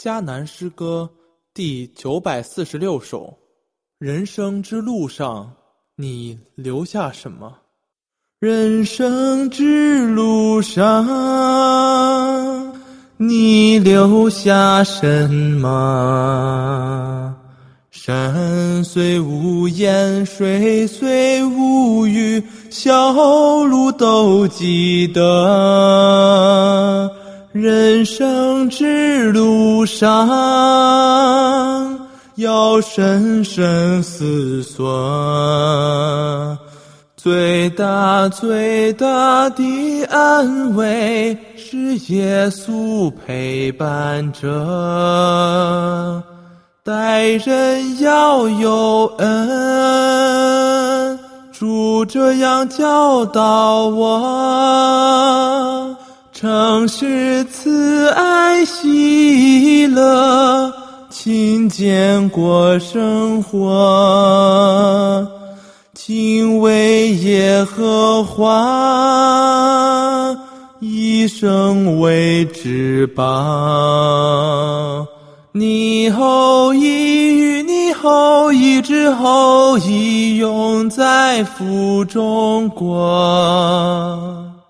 迦南诗歌第946首：人生之路上，你留下什么？人生之路上，你留下什么？山虽无言，水虽无语，小路都记得。人生之路上，要深深思索。最大的安慰是耶稣陪伴着，待人要有恩，主这样教导我，诚实慈爱喜乐，勤俭过生活，敬畏耶和华，以生为至宝。你后裔与你后裔之后裔，永在福中国。